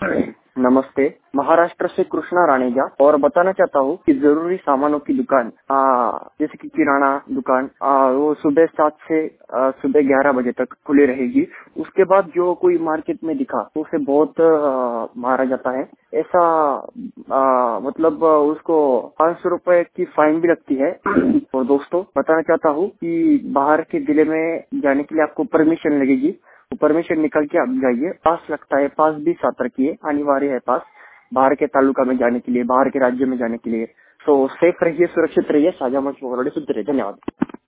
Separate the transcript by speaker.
Speaker 1: नमस्ते, महाराष्ट्र से कृष्णा राणेजा और बताना चाहता हूँ कि जरूरी सामानों की दुकान जैसे कि किराना दुकान वो सुबह 7 से सुबह 11 बजे तक खुली रहेगी। उसके बाद जो कोई मार्केट में दिखा तो उसे बहुत मारा जाता है। ऐसा मतलब उसको 500 रुपए की फाइन भी लगती है। और दोस्तों बताना चाहता हूँ कि बाहर के जिले में जाने के लिए आपको परमिशन लगेगी। तो परमिशन निकल के आप जाइए। पास लगता है, पास भी साथ रखिए, अनिवार्य है पास बाहर के तालुका में जाने के लिए, बाहर के राज्य में जाने के लिए। तो सेफ रहिए, सुरक्षित रहिए। साझा मंच सुनते रहिए। धन्यवाद।